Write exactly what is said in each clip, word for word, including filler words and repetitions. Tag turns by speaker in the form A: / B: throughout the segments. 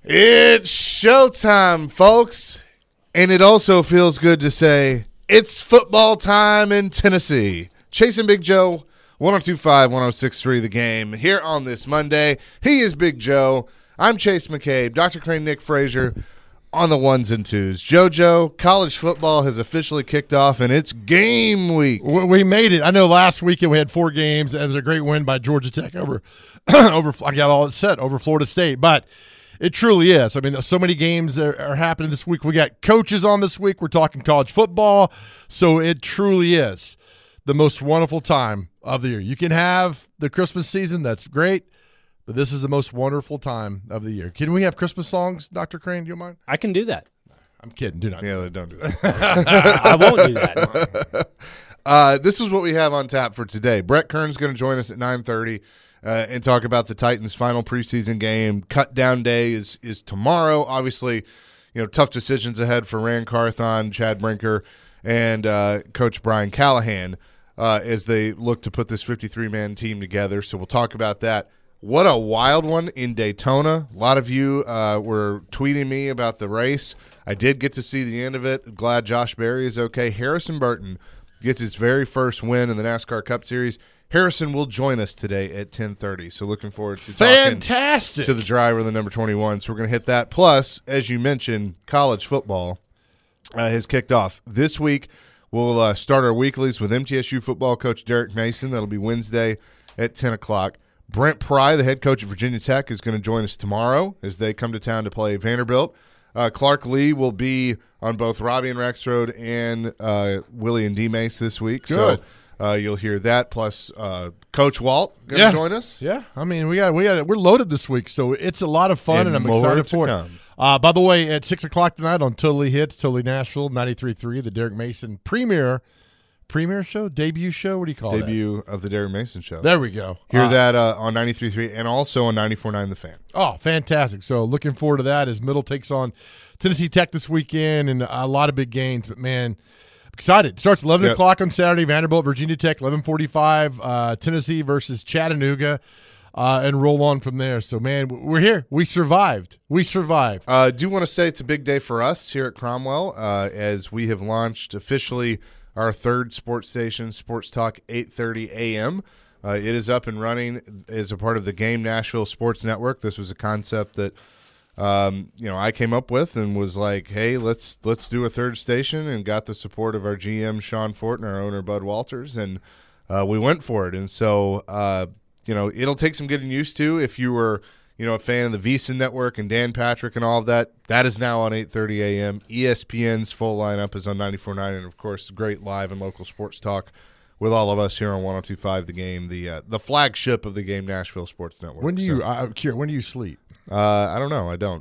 A: It's showtime, folks. And it also feels good to say it's football time in Tennessee. Chasing Big Joe, one oh two point five, one oh six point three The Game. Here on this Monday, he is Big Joe. I'm Chase McCabe. Doctor Crane, Nick Frazier on the ones and twos. JoJo, college football has officially kicked off, and it's game week.
B: We made it. I know last weekend we had four games, and it was a great win by Georgia Tech over, over. I got all it set over Florida State, but it truly is. I mean, so many games are, are happening this week. We got coaches on this week. We're talking college football, so it truly is the most wonderful time of the year. You can have the Christmas season. That's great. But this is the most wonderful time of the year. Can we have Christmas songs, Doctor Crane? Do you mind?
C: I can do that.
B: I'm kidding. Do not.
A: Yeah, don't do that.
C: I won't do that.
A: Uh, this is what we have on tap for today. Brett Kern's going to join us at nine thirty uh, and talk about the Titans' final preseason game. Cut down day is is tomorrow. Obviously, you know, tough decisions ahead for Ran Carthon, Chad Brinker, and uh, Coach Brian Callahan uh, as they look to put this fifty-three man team together. So we'll talk about that. What a wild one in Daytona. A lot of you uh, were tweeting me about the race. I did get to see the end of it. Glad Josh Berry is okay. Harrison Burton gets his very first win in the NASCAR Cup Series. Harrison will join us today at ten thirty. So looking forward to
B: Fantastic.
A: talking to the driver, the number twenty-one. So we're going to hit that. Plus, as you mentioned, college football uh, has kicked off. This week, we'll uh, start our weeklies with M T S U football coach Derek Mason. That'll be Wednesday at ten o'clock. Brent Pry, the head coach of Virginia Tech, is going to join us tomorrow as they come to town to play Vanderbilt. Uh, Clark Lee will be on both Robbie and Rex Road and uh, Willie and D. Mace this week.
B: Good.
A: So uh, you'll hear that. Plus, uh, Coach Walt going to
B: Yeah.
A: join us.
B: Yeah, I mean we got we got we're loaded this week, so it's a lot of fun,
A: And
B: and, I'm
A: more
B: excited
A: to
B: for
A: come.
B: it. Uh, by the way, at six o'clock tonight on Totally Hits, Totally Nashville, ninety-three point three, the Derek Mason premiere premiere show, debut show. What do you call
A: Debut of the Derek Mason Show.
B: that? There we go.
A: Hear
B: Uh,
A: that uh, on ninety-three point three and also on ninety-four point nine The Fan.
B: Oh, fantastic! So looking forward to that as Middle takes on Tennessee Tech this weekend, and a lot of big games. But man, excited! It starts eleven
A: Yep.
B: o'clock on Saturday. Vanderbilt, Virginia Tech, eleven forty-five. Uh, Tennessee versus Chattanooga, uh, and roll on from there. So man, we're here. We survived. We survived.
A: I uh, do want to say it's a big day for us here at Cromwell uh, as we have launched officially our third sports station, Sports Talk eight thirty a.m. Uh, it is up and running as a part of the Game Nashville Sports Network. This was a concept that um, you know I came up with and was like, hey, let's let's do a third station, and got the support of our G M Sean Fort and our owner Bud Walters, and uh, we went for it. And so uh, you know it'll take some getting used to. If you were you know, a fan of the VEASAN Network and Dan Patrick and all of that, that is now on eight thirty a.m. E S P N's full lineup is on ninety-four point nine, and, of course, great live and local sports talk with all of us here on one oh two point five The Game, the uh, the flagship of the Game Nashville Sports Network.
B: When do you?
A: So,
B: I, I'm curious. When do you sleep?
A: uh, I don't know. I don't.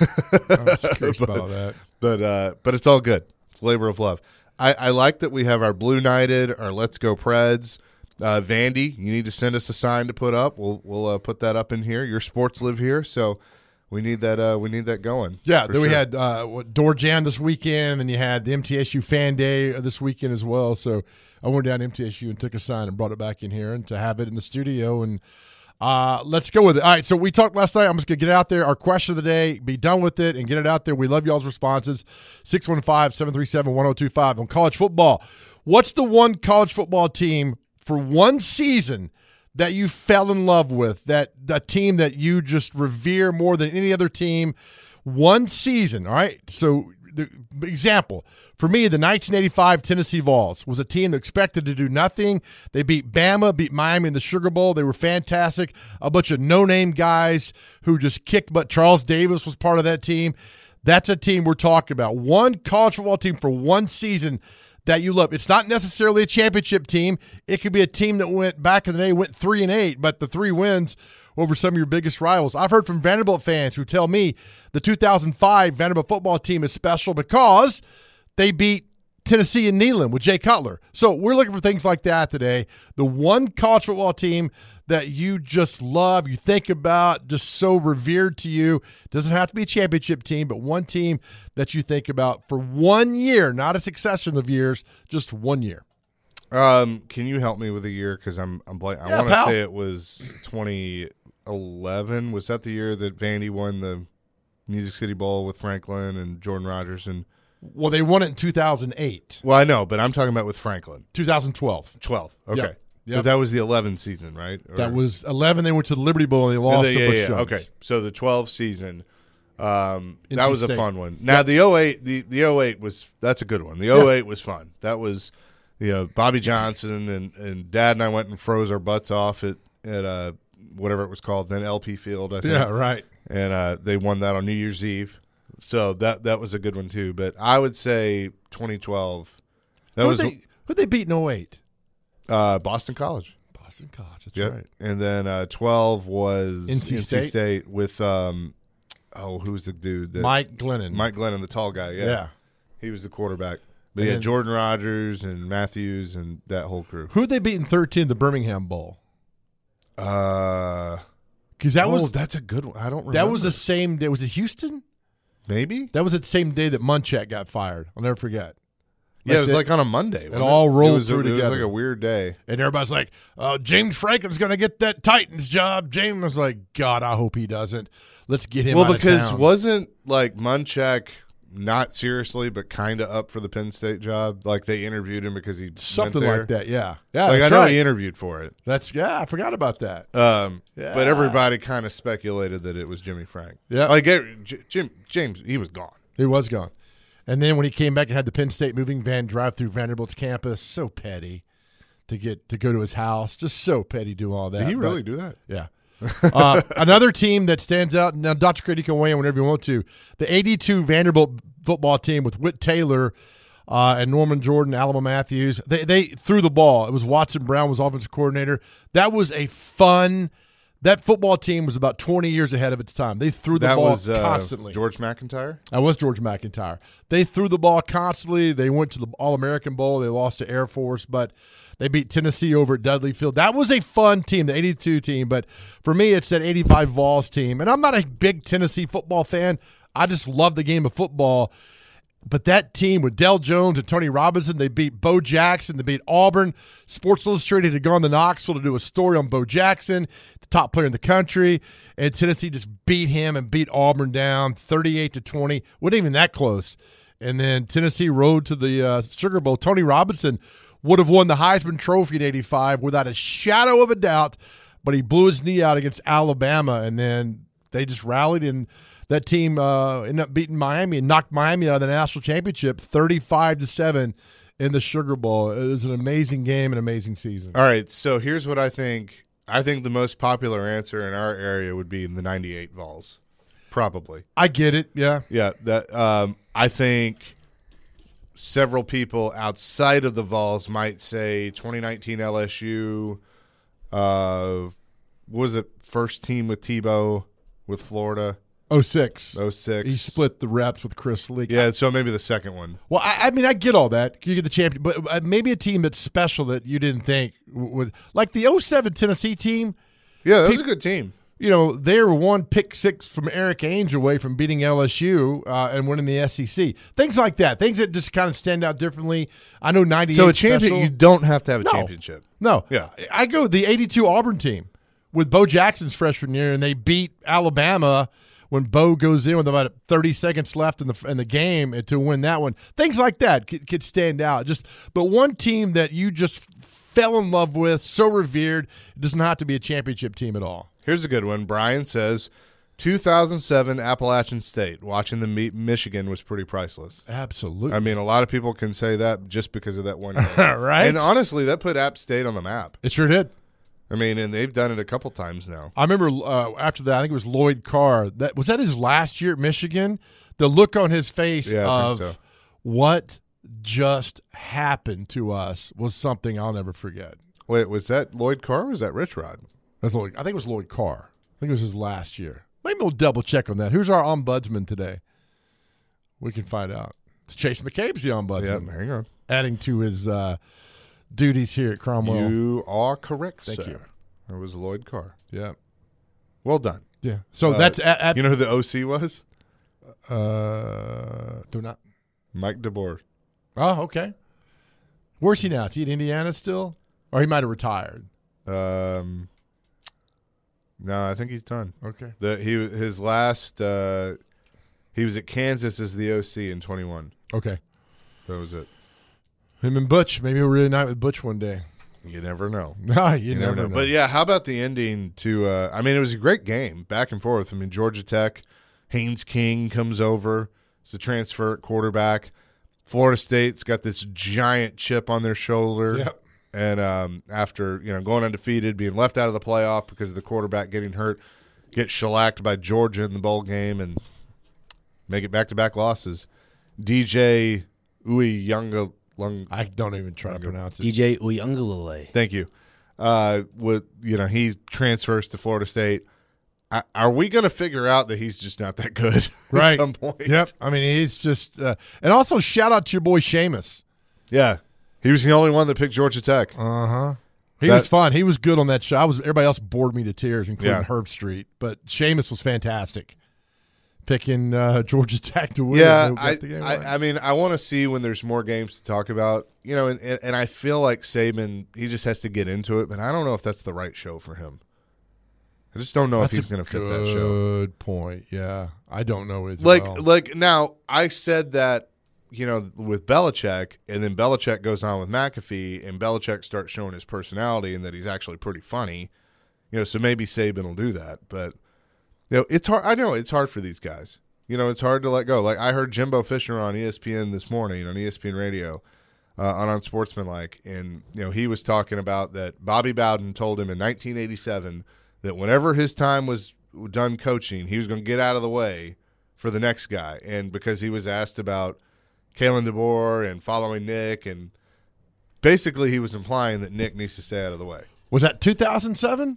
B: I'm just curious
A: but,
B: about that.
A: But, uh, but it's all good. It's a labor of love. I, I like that we have our Blue Knighted, our Let's Go Preds. Uh, Vandy, you need to send us a sign to put up. We'll we'll uh, put that up in here. Your sports live here, so we need that. Uh, we need that going.
B: Yeah.
A: for
B: Then we
A: sure.
B: had uh, what, Door Jam this weekend, and then you had the M T S U Fan Day this weekend as well. So I went down to M T S U and took a sign and brought it back in here, and to have it in the studio. And uh, let's go with it. All right. So we talked last night. I'm just gonna get it out there. Our question of the day. Be done with it and get it out there. We love y'all's responses. six one five, seven three seven, one oh two five on college football. What's the one college football team for one season that you fell in love with, that a team that you just revere more than any other team? One season, all right? So the example, for me, the nineteen eighty-five Tennessee Vols was a team that expected to do nothing. They beat Bama, beat Miami in the Sugar Bowl. They were fantastic. A bunch of no-name guys who just kicked, but Charles Davis was part of that team. That's a team we're talking about. One college football team for one season that you love. It's not necessarily a championship team. It could be a team that went back in the day, went three and eight, but the three wins over some of your biggest rivals. I've heard from Vanderbilt fans who tell me the two thousand five Vanderbilt football team is special because they beat Tennessee and Neyland with Jay Cutler. So we're looking for things like that today. The one college football team that you just love, you think about, just so revered to you. Doesn't have to be a championship team, but one team that you think about for one year, not a succession of years, just one year.
A: Um, can you help me with a year? Because I'm I'm blank. I
B: Yeah,
A: want to
B: pal.
A: say it was twenty eleven. Was that the year that Vandy won the Music City Bowl with Franklin and Jordan Rogers. And
B: Well, they won it in two thousand eight.
A: well, I know, but I'm talking about with Franklin.
B: two thousand twelve.
A: twelve. Okay.
B: Yep. Yep.
A: But that was the eleven season, right? Or-
B: That was eleven. They went to the Liberty Bowl and they lost
A: yeah,
B: to
A: yeah,
B: Butch
A: yeah.
B: Jones.
A: Okay. So the twelve season, um,
B: N C
A: that was
B: State.
A: a fun one. Now the oh eight, the, the oh eight was, that's a good one. The oh eight was fun. That was, you know, Bobby Johnson and, and Dad and I went and froze our butts off at, at uh, whatever it was called then, L P Field, I think.
B: Yeah, right.
A: And uh, they won that on New Year's Eve. So that that was a good one too. But I would say twenty twelve. That
B: Who'd
A: was
B: they, who'd they beat in oh eight?
A: uh, Boston College.
B: Boston College. That's
A: Yep.
B: right.
A: And then uh, twelve was
B: N C State?
A: State with um, oh, who's the dude? That,
B: Mike Glennon.
A: Mike Glennon, the tall guy. Yeah,
B: Yeah.
A: he was the quarterback. But
B: And
A: yeah,
B: then-
A: Jordan Rogers and Matthews and that whole crew.
B: Who'd they beat in thirteen? The Birmingham Bowl.
A: Uh,
B: Because that
A: oh,
B: was
A: that's a good one. I don't remember.
B: that was the same day. Was it Houston?
A: maybe.
B: That was the same day that Munchak got fired. I'll never forget.
A: Yeah, it was
B: the-
A: like on a Monday. wasn't
B: all rolled
A: it was,
B: through
A: It was
B: together.
A: like a weird day.
B: And everybody's like, uh, James Franklin's going to get that Titans job. James was like, God, I hope he doesn't. Let's get him
A: Well,
B: out of
A: because
B: town.
A: wasn't like Munchak not seriously, but kind of up for the Penn State job? Like they interviewed him because he
B: Something
A: went there.
B: like that, yeah. Yeah,
A: Like I
B: that's
A: know
B: right.
A: he interviewed for it.
B: That's yeah, I forgot about that.
A: Um,
B: Yeah.
A: But everybody kind of speculated that it was Jimmy Frank.
B: Yeah.
A: like it, J- Jim James, he was gone.
B: He was gone. And then when he came back and had the Penn State moving van drive through Vanderbilt's campus, so petty to get to go to his house. Just so petty do all that.
A: Did he
B: But,
A: really do that?
B: Yeah. uh, another team that stands out, now Doctor Craig, you can weigh in whenever you want to. The eighty-two Vanderbilt football team with Whit Taylor uh, and Norman Jordan, Alabama Matthews, they, they threw the ball. It was Watson Brown was offensive coordinator. That was a fun – that football team was about twenty years ahead of its time. They threw the
A: That
B: ball
A: was uh,
B: constantly.
A: George McIntyre.
B: That was George McIntyre. They threw the ball constantly. They went to the All-American Bowl. They lost to Air Force, but they beat Tennessee over at Dudley Field. That was a fun team, the eighty-two team. But for me, it's that eighty-five Vols team. And I'm not a big Tennessee football fan. I just love the game of football. But that team with Del Jones and Tony Robinson, they beat Bo Jackson. They beat Auburn. Sports Illustrated had gone to Knoxville to do a story on Bo Jackson, the top player in the country. And Tennessee just beat him and beat Auburn down thirty-eight to twenty. Wasn't even that close. And then Tennessee rode to the uh, Sugar Bowl. Tony Robinson would have won the Heisman Trophy in eighty-five without a shadow of a doubt, but he blew his knee out against Alabama, and then they just rallied, and that team uh, ended up beating Miami and knocked Miami out of the national championship thirty-five to seven in the Sugar Bowl. It was an amazing game, an amazing season.
A: All right, so here's what I think. I think the most popular answer in our area would be the ninety-eight Vols, probably.
B: I get it, yeah.
A: Yeah, that um, I think several people outside of the Vols might say twenty nineteen L S U. Uh, what was it? First team with Tebow with Florida.
B: oh six.
A: oh six.
B: He split the reps with Chris Leak.
A: Yeah, so maybe the second one.
B: Well, I, I mean, I get all that. You get the champion, but uh, maybe a team that's special that you didn't think would, like the oh seven Tennessee team.
A: Yeah, that was a good team.
B: You know, they were one pick six from Eric Ainge away from beating L S U uh, and winning the S E C. Things like that. Things that just kind of stand out differently. I know ninety-eight.
A: So a champion,
B: special.
A: you don't have to have a
B: No.
A: championship.
B: No.
A: Yeah.
B: I go the eighty-two Auburn team with Bo Jackson's freshman year, and they beat Alabama when Bo goes in with about thirty seconds left in the in the game to win that one. Things like that could, could stand out. Just but one team that you just fell in love with, so revered, it doesn't have to be a championship team at all.
A: Here's a good one. Brian says, two thousand seven Appalachian State. Watching them meet Michigan was pretty priceless.
B: Absolutely.
A: I mean, a lot of people can say that just because of that one game.
B: Right?
A: And honestly, that put App State on the map.
B: It sure did.
A: I mean, and they've done it a couple times now.
B: I remember uh, after that, I think it was Lloyd Carr. That was that his last year at Michigan. The look on his face
A: Yeah, I
B: of
A: think so.
B: what just happened to us was something I'll never forget.
A: Wait, was that Lloyd Carr or was that Rich Rod?
B: That's Lloyd. I think it was Lloyd Carr. I think it was his last year. Maybe we'll double check on that. Who's our ombudsman today? We can find out. It's Chase McCabe's the ombudsman,
A: Yeah, hang on.
B: adding to his uh, duties here at Cromwell.
A: You are correct,
B: Thank
A: sir.
B: you.
A: It was Lloyd Carr.
B: Yeah,
A: Well done.
B: yeah. So
A: Uh,
B: that's at, at
A: You know who the O C was?
B: uh, do not.
A: Mike DeBoer.
B: Oh, okay. Where's he now? Is he in Indiana still, or he might have retired?
A: Um, no, I think he's done.
B: Okay.
A: The he his last uh, He was at Kansas as the O C in twenty-one.
B: Okay.
A: That was it.
B: Him and Butch. Maybe we'll reunite with Butch one day.
A: You never know.
B: No, you,
A: You
B: never, know.
A: But, yeah, how about the ending to uh, – I mean, it was a great game, back and forth. I mean, Georgia Tech, Haynes King comes over. It's a transfer at quarterback. Florida State's got this giant chip on their shoulder.
B: Yep.
A: And um, after, you know, going undefeated, being left out of the playoff because of the quarterback getting hurt, get shellacked by Georgia in the bowl game and make it back-to-back losses. D J Uiagalelei.
B: I don't even try to pronounce it.
C: D J Uiagalelei.
A: Thank you. Uh, with you know, he transfers to Florida State. I, are we going to figure out that he's just not that good
B: Right.
A: at some point?
B: Yep. I mean, he's just uh, – and also shout out to your boy Seamus.
A: Yeah. He was the only one that picked Georgia Tech.
B: Uh-huh. He
A: That-
B: was fun. He was good on that show. I was Everybody else bored me to tears, including
A: Yeah.
B: Herb Street. But Seamus was fantastic, picking uh, Georgia Tech to win.
A: Yeah,
B: They'll get
A: I,
B: the game
A: I,
B: right.
A: I mean, I want to see when there's more games to talk about, you know, and, and, and I feel like Saban, he just has to get into it, but I don't know if that's the right show for him. I just don't know
B: That's
A: if he's
B: a
A: going to fit that show.
B: Good point. Yeah, I don't know as
A: Like,
B: well.
A: like now, I said that, you know, with Belichick, and then Belichick goes on with McAfee, and Belichick starts showing his personality and that he's actually pretty funny. You know, so maybe Saban will do that, but you know, it's hard. I know it's hard for these guys. You know, it's hard to let go. Like I heard Jimbo Fisher on E S P N this morning on E S P N Radio, uh, on Unsportsmanlike, and you know he was talking about that Bobby Bowden told him in nineteen eighty-seven that whenever his time was done coaching, he was going to get out of the way for the next guy, and because he was asked about Kalen DeBoer and following Nick, and basically he was implying that Nick needs to stay out of the way.
B: Was that two thousand seven?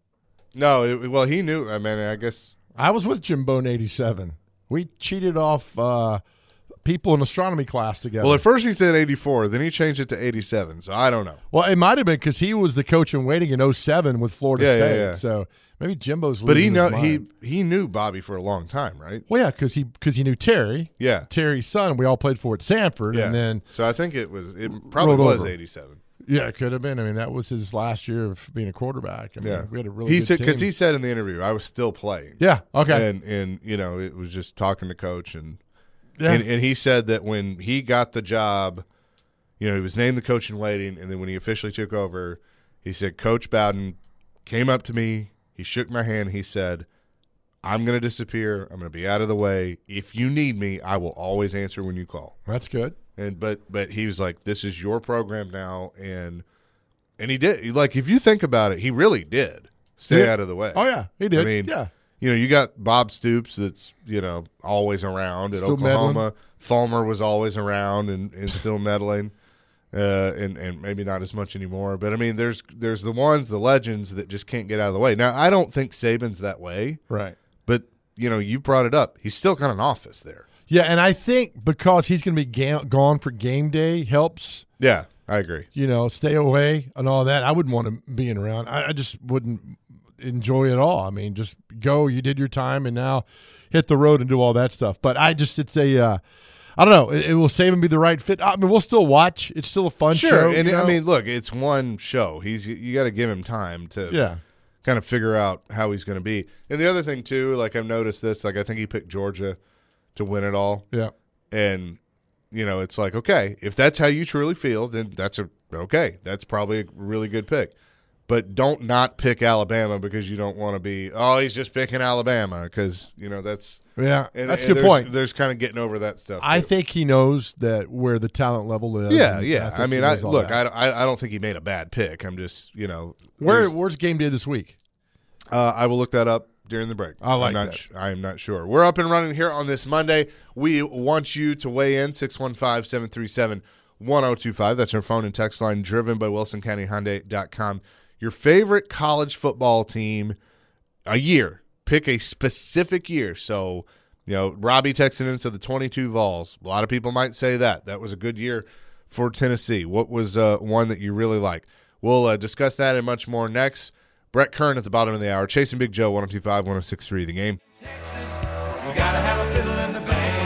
A: No, it, well he knew. I mean, I guess.
B: I was with Jimbo in eighty-seven. We cheated off uh, people in astronomy class together.
A: Well, at first he said eighty-four, then he changed it to eighty-seven. So I don't know.
B: Well, it might have been because he was the coach in waiting in oh seven with Florida
A: Yeah, yeah,
B: State.
A: yeah.
B: So maybe Jimbo's
A: But he
B: losing
A: know
B: his
A: he
B: mind.
A: he knew Bobby for a long time, right?
B: Well, yeah, because he because he knew Terry,
A: Yeah,
B: Terry's son. We all played for at Sanford,
A: yeah.
B: and then
A: so I think it was it probably
B: Rolled
A: was
B: over.
A: eighty-seven.
B: yeah, it could have been. I mean, that was his last year of being a quarterback. I mean,
A: Yeah,
B: we had a really
A: he
B: good
A: said
B: team.
A: because he said in the interview I was still playing.
B: yeah, okay,
A: and and you know it was just talking to coach and
B: yeah,
A: and, and he said that when he got the job, you know he was named the coach in waiting, and then when he officially took over, he said Coach Bowden came up to me, he shook my hand, he said, I'm going to disappear. I'm going to be out of the way. If you need me, I will always answer when you call.
B: that's good.
A: And but but he was like, this is your program now, and and he did. Like if you think about it, he really did stay
B: Yeah.
A: out of the way.
B: Oh yeah, he did.
A: I mean,
B: yeah,
A: you know, you got Bob Stoops that's you know always around at
B: Still
A: Oklahoma.
B: meddling.
A: Fulmer was always around and, and still meddling. Uh, and, and maybe not as much anymore, but I mean, there's there's the ones, the legends that just can't get out of the way. Now, I don't think Saban's that way,
B: right.
A: but you know, you brought it up. He's still got an office there.
B: Yeah, and I think because he's going to be ga- gone for game day helps.
A: Yeah, I agree.
B: You know, stay away and all that. I wouldn't want him being around. I, I just wouldn't enjoy it all. I mean, just go. You did your time, and now hit the road and do all that stuff. But I just, it's a, uh, I don't know. It, it will save him be the right fit. I mean, we'll still watch. It's still a fun
A: Sure,
B: show.
A: and
B: you know?
A: I mean, look, it's one show. He's you got to give him time to
B: yeah,
A: kind of figure out how he's going to be. And the other thing too, like I've noticed this, like I think he picked Georgia to win it all.
B: yeah.
A: And, you know, it's like, okay, if that's how you truly feel, then that's a okay. That's probably a really good pick. But don't not pick Alabama because you don't want to be, oh, he's just picking Alabama because, you know, that's
B: Yeah,
A: and,
B: that's a
A: and
B: good
A: there's,
B: point.
A: There's kind of getting over that stuff.
B: I
A: too.
B: think he knows that where the talent level is.
A: Yeah,
B: and
A: yeah.
B: think
A: I
B: he
A: mean, I,
B: knows all
A: look,
B: that.
A: I, I I don't think he made a bad pick. I'm just, you know,
B: Where
A: there's-
B: where's game day this week?
A: Uh, I will look that up during the break.
B: I like
A: I'm not
B: that.
A: sh- I am not sure. We're up and running here on this Monday. We want you to weigh in six one five, seven three seven, one oh two five. That's our phone and text line driven by wilson county hyundai dot com. Your favorite college football team a year. Pick a specific year. So, you know, Robbie texted in said the twenty-two Vols. A lot of people might say that. That was a good year for Tennessee. What was uh, one that you really like? We'll uh, discuss that and much more next. Brett Kern at the bottom of the hour. Chasing Big Joe, one oh two five, one oh six three, The Game.
D: Texas, you gotta have a fiddle in the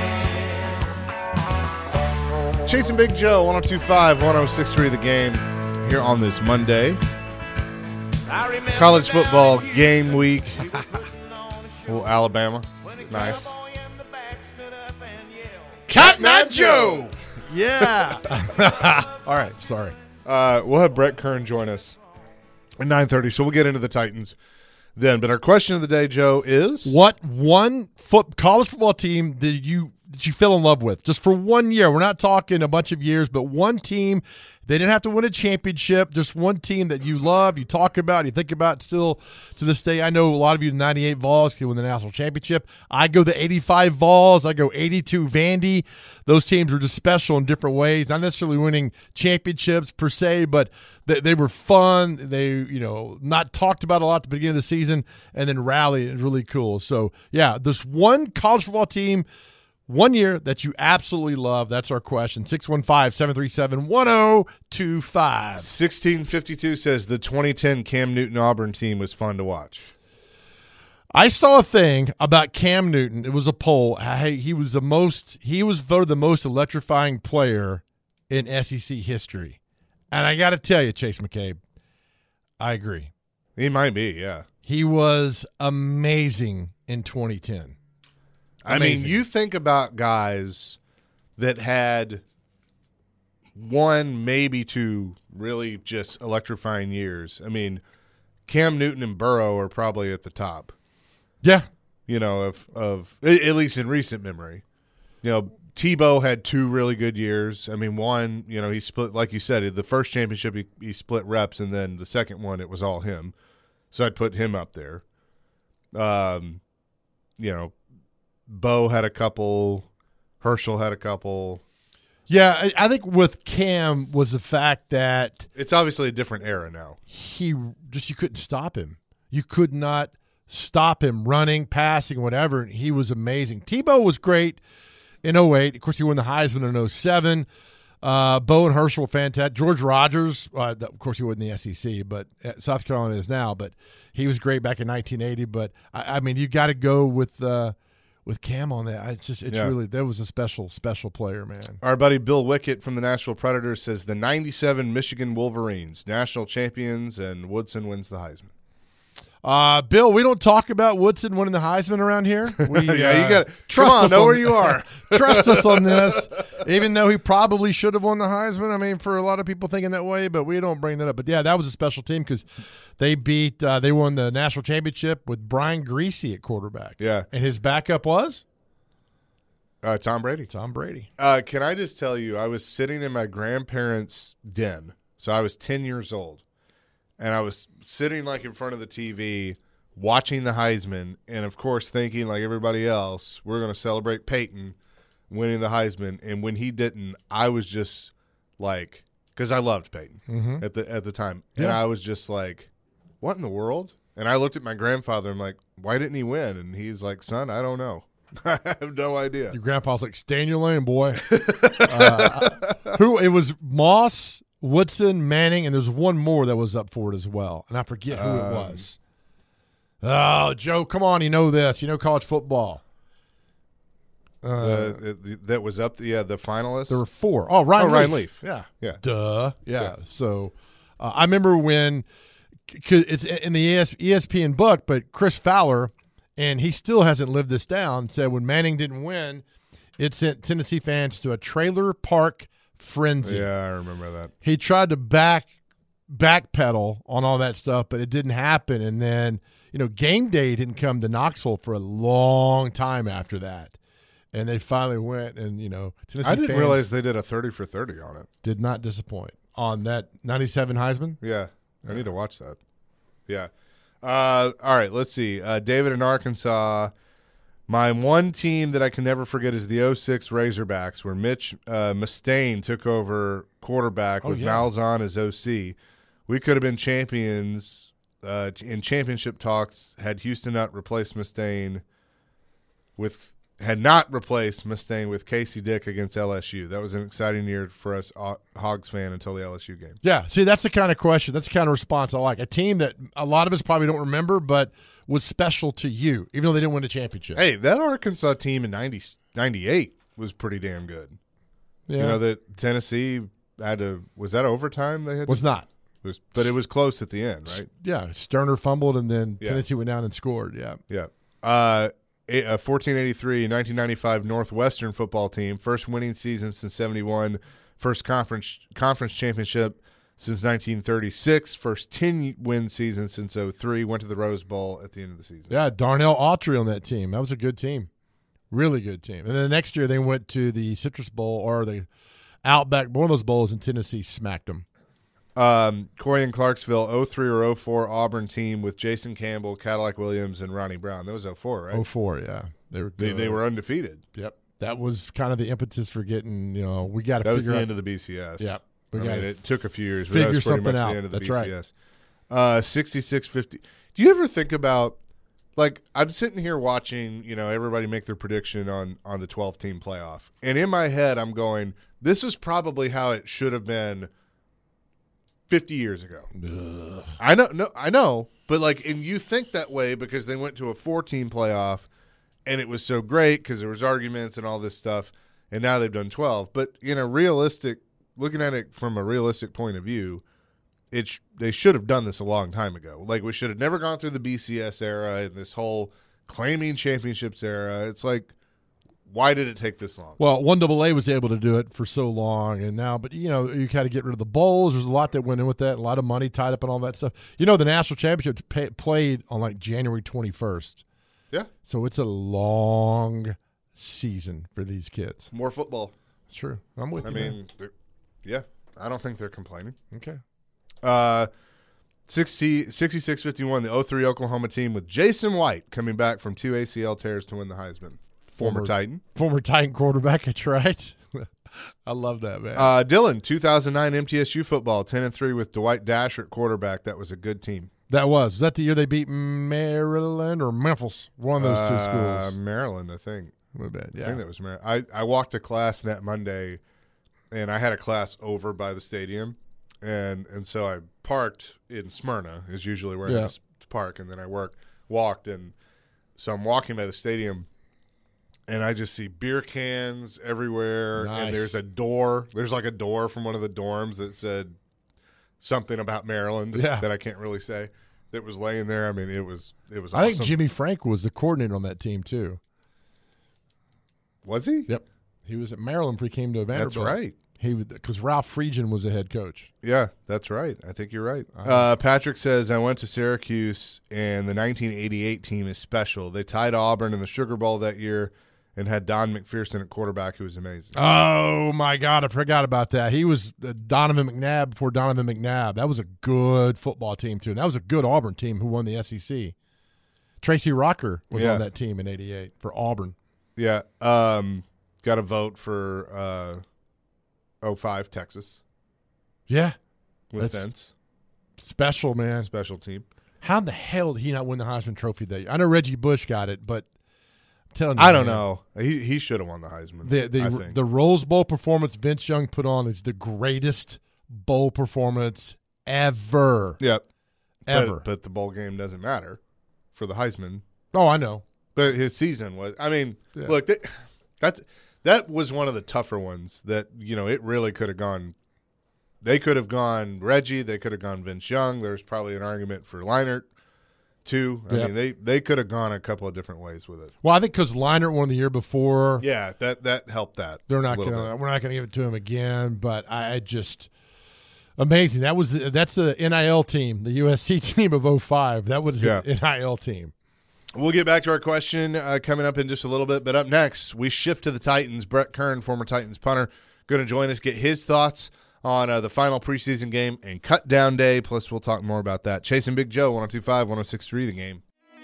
D: band.
A: Chasing Big Joe, one oh two five, one oh six three, The Game. Here on this Monday.
D: I remember
A: College
D: down
A: football
D: in
A: game week.
D: Houston on the shore
A: Little Alabama.
D: when the
A: Nice.
D: cowboy and the Baxter
B: Cotton Eye Joe. Yeah. All right. Sorry.
A: Uh, we'll have Brett Kern join us at nine thirty, so we'll get into the Titans then. But our question of the day, Joe, is
B: What one foot college football team did you did you fell in love with just for one year? We're not talking a bunch of years, but one team. They didn't have to win a championship. Just one team that you love, you talk about, you think about still to this day. I know a lot of you, the ninety-eight Vols can win the national championship. I go the eighty-five Vols. I go eighty-two Vandy. Those teams were just special in different ways. Not necessarily winning championships per se, but they, they were fun. They, you know, not talked about a lot at the beginning of the season, and then rally is really cool. So, yeah, this one college football team one year that you absolutely love. That's our question. six one five, seven three seven, one zero two five.
A: sixteen fifty-two says the twenty ten Cam Newton Auburn team was fun to watch.
B: I saw a thing about Cam Newton. It was a poll. Hey, he was the most. He was voted the most electrifying player in S E C history, and I got to tell you, Chase McCabe, I agree.
A: He might be, yeah.
B: He was amazing in twenty ten.
A: I
B: Amazing.
A: mean, you think about guys that had one, maybe two really just electrifying years. I mean, Cam Newton and Burrow are probably at the top,
B: Yeah,
A: you know, of, of at least in recent memory. You know, Tebow had two really good years. I mean, one, you know, he split, like you said, the first championship he, he split reps, and then the second one it was all him. So I'd put him up there. Um, you know, Bo had a couple. Herschel had a couple.
B: yeah. I, I think with Cam was the fact that
A: It's obviously a different era now.
B: he just you couldn't stop him. You could not stop him running, passing, whatever. And he was amazing. Tebow was great in oh eight. Of course, he won the Heisman in oh seven. Uh, Bo and Herschel were fantastic. George Rogers, uh, of course, he wasn't in the S E C, but South Carolina is now. But he was great back in nineteen eighty. But I, I mean, you got to go with uh, with Cam on that. It's just it's
A: Yeah.
B: really that was a special special player, man.
A: Our buddy Bill Wickett from the Nashville Predators says the ninety-seven Michigan Wolverines, national champions, and Woodson wins the Heisman.
B: Uh, Bill, we don't talk about Woodson winning the Heisman around here. We,
A: Yeah,
B: uh,
A: you got to
B: trust
A: trust on,
B: us
A: know
B: on-
A: where you are.
B: Trust us on this, even though he probably should have won the Heisman. I mean, for a lot of people thinking that way, but we don't bring that up. But yeah, that was a special team because they beat, uh, they won the national championship with Brian Greasy at quarterback.
A: Yeah.
B: And his backup was
A: Uh, Tom Brady.
B: Tom Brady.
A: Uh, can I just tell you, I was sitting in my grandparents' den. So I was ten years old. And I was sitting like in front of the T V watching the Heisman. And, of course, thinking like everybody else, we're going to celebrate Peyton winning the Heisman. And when he didn't, I was just like – because I loved Peyton
B: Mhm.
A: at the at the time. And
B: Yeah.
A: I was just like, what in the world? And I looked at my grandfather and I'm like, why didn't he win? And he's like, son, I don't know. I have no idea.
B: Your grandpa's like, stay in your lane, boy. uh, who it was Moss, Woodson, Manning, and there's one more that was up for it as well. And I forget who it
A: Um,
B: was. Oh, Joe, come on. You know this. You know college football. Uh,
A: The, the, that was up, the, yeah, the finalists.
B: there were four. Oh, Ryan
A: Oh,
B: Leaf.
A: Ryan Leaf.
B: Yeah.
A: Yeah.
B: Duh. Yeah.
A: Yeah.
B: So uh, I remember when cause it's in the E S P N book, but Chris Fowler, and he still hasn't lived this down, said when Manning didn't win, it sent Tennessee fans to a trailer park frenzy.
A: Yeah, I remember that.
B: He tried to back backpedal on all that stuff, but it didn't happen. And then, you know, game day didn't come to Knoxville for a long time after that. And they finally went, and, you know, Tennessee
A: I didn't
B: fans
A: realize they did a thirty for thirty on it.
B: did not disappoint on that ninety-seven Heisman.
A: Yeah, I need to watch that. Yeah. Uh, all right, let's see. Uh, David in Arkansas. My one team that I can never forget is the oh six Razorbacks, where Mitch uh, Mustaine took over quarterback
B: Oh,
A: with
B: yeah.
A: Malzahn as O C. We could have been champions uh, in championship talks had Houston not replaced Mustaine with had not replaced Mustaine with Casey Dick against L S U. That was an exciting year for us uh, Hogs fan until the L S U game.
B: Yeah, see, that's the kind of question, that's the kind of response I like. A team that a lot of us probably don't remember, but was special to you, even though they didn't win a championship.
A: Hey, that Arkansas team in ninety, ninety-eight was pretty damn good.
B: yeah.
A: You know that Tennessee had to was that overtime they had
B: was not.
A: it was, but it was close at the end, right?
B: Yeah, Sterner fumbled, and then
A: Yeah.
B: Tennessee went down and scored. Yeah.
A: Yeah. Uh, a fourteen eighty-three nineteen ninety-five Northwestern football team, first winning season since seventy-one, first conference conference championship since nineteen thirty-six, first ten-win season since oh three, went to the Rose Bowl at the end of the season.
B: Yeah, Darnell Autry on that team. That was a good team. Really good team. And then the next year they went to the Citrus Bowl or the Outback, one of those bowls in Tennessee, smacked them.
A: Um, Corey in Clarksville, oh three or oh four Auburn team with Jason Campbell, Cadillac Williams, and Ronnie Brown. That was oh four, right?
B: oh four, yeah. They were
A: They,
B: good.
A: they were undefeated.
B: Yep. That was kind of the impetus for getting, you know, we got to
A: That
B: figure
A: was the
B: out.
A: end of the B C S.
B: Yep. We
A: I
B: gotta
A: mean, it took a few years, but
B: figure
A: that was pretty
B: something
A: much
B: out.
A: the end of the
B: That's
A: B
B: right.
A: C S. Uh, sixty-six fifty. Do you ever think about, like, I'm sitting here watching, you know, everybody make their prediction on, on the twelve-team playoff. And in my head, I'm going, this is probably how it should have been fifty years ago.
B: Ugh.
A: I know, no, I know, but like, and you think that way because they went to a four-team playoff, and it was so great because there was arguments and all this stuff, and now they've done twelve. But in a realistic, looking at it from a realistic point of view, it sh- they should have done this a long time ago. Like, we should have never gone through the B C S era and this whole claiming championships era. It's like, why did it take this long?
B: Well, one double A was able to do it for so long, and now, but you know, you got to get rid of the bowls. There's a lot that went in with that, a lot of money tied up and all that stuff. You know, the national championship pay, played on like January twenty-first,
A: Yeah,
B: so it's a long season for these kids.
A: more football.
B: It's true. I'm with
A: I
B: you. man.
A: mean, they're- yeah, I don't think they're complaining.
B: Okay.
A: Uh, sixty, sixty-six fifty-one, the oh three Oklahoma team with Jason White coming back from two A C L tears to win the Heisman. Former,
B: Former-
A: Titan.
B: Former Titan quarterback, that's right. I love that, man.
A: Uh, Dylan, two thousand nine M T S U football, ten and three with Dwight Dasher at quarterback. That was a good team.
B: that was. Was that the year they beat Maryland or Memphis? One of those two
A: Uh,
B: schools.
A: Maryland, I think.
B: My bad.
A: I
B: Yeah.
A: think that was Maryland. I, I walked to class that Monday, and I had a class over by the stadium, and and so I parked in Smyrna, is usually where I
B: Yeah.
A: used to park, and then I work walked, and so I'm walking by the stadium, and I just see beer cans everywhere,
B: Nice.
A: and there's a door. There's like a door from one of the dorms that said something about Maryland
B: Yeah.
A: that I can't really say that was laying there. I mean, it was it was.
B: I
A: awesome.
B: think Jimmy Frank was the coordinator on that team, too.
A: Was he?
B: Yep. He was at Maryland before he came to Vanderbilt.
A: That's right.
B: He because Ralph Friedgen was the head coach.
A: Yeah, that's right. I think you're right.
B: Uh-huh.
A: Uh, Patrick says, I went to Syracuse, and the nineteen eighty-eight team is special. They tied Auburn in the Sugar Bowl that year and had Don McPherson at quarterback, who was amazing.
B: Oh, my God. I forgot about that. He was uh, Donovan McNabb before Donovan McNabb. That was a good football team, too. And that was a good Auburn team who won the S E C. Tracy Rocker was
A: Yeah.
B: on that team in eighty-eight for Auburn.
A: Yeah. Um, got a vote for uh, oh five Texas
B: Yeah.
A: with
B: That's-
A: Vince.
B: Special, man.
A: Special team.
B: How in the hell did he not win the Heisman Trophy that year? I know Reggie Bush got it, but I'm telling you,
A: I don't
B: man,
A: know. He he should have won the Heisman.
B: The the
A: I think.
B: the Rose Bowl performance Vince Young put on is the greatest bowl performance ever.
A: Yep.
B: Ever.
A: But, but the bowl game doesn't matter for the Heisman.
B: Oh, I know.
A: But his season was. I mean,
B: Yeah.
A: look, that, that's that was one of the tougher ones. That you know, it really could have gone. They could have gone Reggie. They could have gone Vince Young. There's probably an argument for Leinart, too. I
B: Yeah.
A: mean, they they could have gone a couple of different ways with it.
B: Well, I think because Leinart won the year before,
A: Yeah, that that helped that.
B: they're not
A: a little
B: going to.
A: bit.
B: We're not going to give it to him again. But I, I just amazing. That was the, that's the N I L team, the U S C team of oh five. That was
A: Yeah.
B: an N I L team.
A: We'll get back to our question uh, coming up in just a little bit. But up next, we shift to the Titans. Brett Kern, former Titans punter, going to join us, get his thoughts on uh, the final preseason game and cut down day. Plus, we'll talk more about that. Chasing Big Joe, one oh two point five, one oh six point three, the game.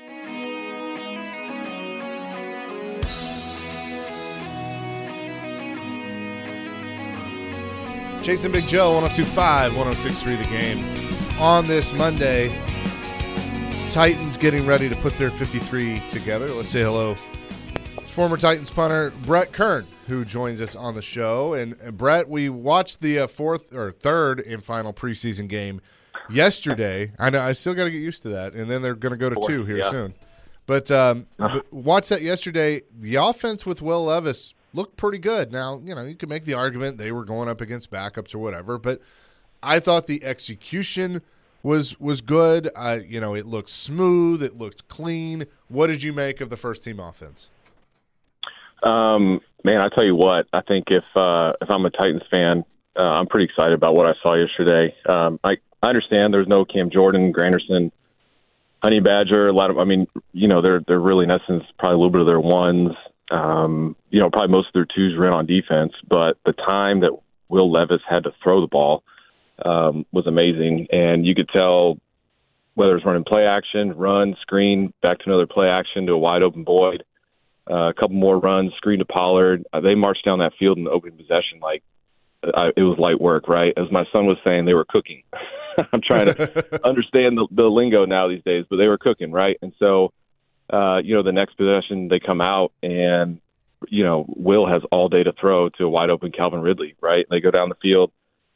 A: Chasing Big Joe, one oh two point five, one oh six point three, the game. On this Monday, Titans getting ready to put their fifty-three together. Let's say hello to former Titans punter Brett Kern, who joins us on the show. And, and Brett, we watched the uh, fourth or third and final preseason game yesterday. I know I still got to get used to that, and then they're going to go to
C: Fourth,
A: two here
C: yeah.
A: soon. But, um, but watch that yesterday. The offense with Will Levis looked pretty good. Now, you know, you could make the argument they were going up against backups or whatever, but I thought the execution was was good. Uh, you know, it looked smooth. It looked clean. What did you make of the first team offense?
E: Um, man, I tell you what, I think if uh, if I'm a Titans fan, uh, I'm pretty excited about what I saw yesterday. Um, I I understand there's no Cam Jordan, Granderson, Honey Badger. A lot of, I mean, you know, they're they're really in essence probably a little bit of their ones. Um, you know, probably most of their twos ran on defense, but the time that Will Levis had to throw the ball um, was amazing, and you could tell whether it was running play action, run, screen, back to another play action to a wide open Boyd. Uh, a couple more runs, screen to Pollard. Uh, they marched down that field in the open possession like uh, it was light work, right? As my son was saying, they were cooking. I'm trying to understand the, the lingo now these days, but they were cooking, right? And so, uh, you know, the next possession they come out and, you know, Will has all day to throw to a wide open Calvin Ridley, right? They go down the field.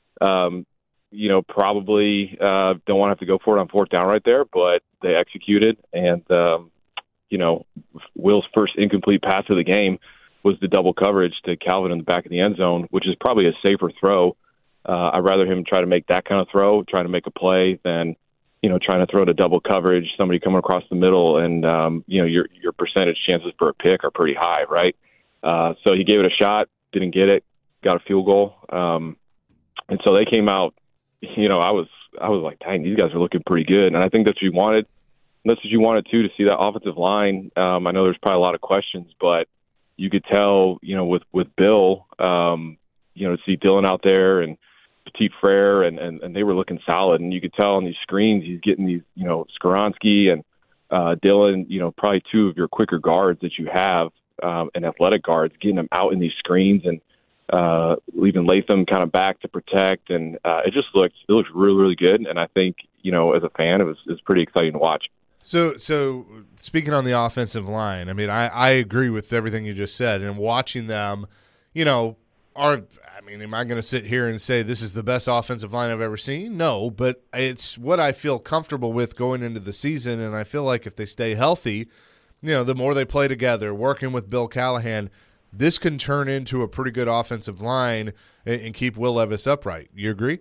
E: Um, you know, probably uh, don't want to have to go for it on fourth down right there, but they executed and, um, you know, Will's first incomplete pass of the game was the double coverage to Calvin in the back of the end zone, which is probably a safer throw. Uh, I'd rather him try to make that kind of throw, try to make a play, than, you know, trying to throw to double coverage, somebody coming across the middle, and, um, you know, your your percentage chances for a pick are pretty high, right? Uh, so he gave it a shot, didn't get it, got a field goal. Um, and so they came out, you know, I was I was like, dang, these guys are looking pretty good. And I think that's what you wanted. That's what you wanted, too, to see that offensive line. Um, I know there's probably a lot of questions, but you could tell, you know, with, with Bill, um, you know, to see Dylan out there and Petit Frere, and, and, and they were looking solid. And you could tell on these screens he's getting these, you know, Skoronski and uh, Dylan, you know, probably two of your quicker guards that you have, um, and athletic guards, getting them out in these screens and uh, leaving Latham kind of back to protect. And uh, it just looked, it looked really, really good. And I think, you know, as a fan, it was, it was pretty exciting to watch.
A: So, so speaking on the offensive line, I mean, I, I agree with everything you just said. And watching them, you know, are I mean, am I going to sit here and say this is the best offensive line I've ever seen? No, but it's what I feel comfortable with going into the season. And I feel like if they stay healthy, you know, the more they play together, working with Bill Callahan, this can turn into a pretty good offensive line and, and keep Will Levis upright. You agree?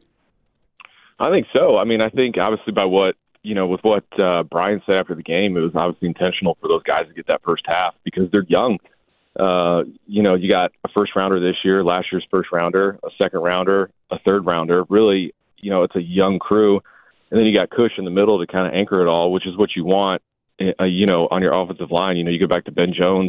E: I think so. I mean, I think obviously by what, you know, with what uh, Brian said after the game, it was obviously intentional for those guys to get that first half because they're young. Uh, you know, you got a first rounder this year, last year's first rounder, a second rounder, a third rounder. Really, you know, it's a young crew. And then you got Cush in the middle to kind of anchor it all, which is what you want, uh, you know, on your offensive line. You know, you go back to Ben Jones,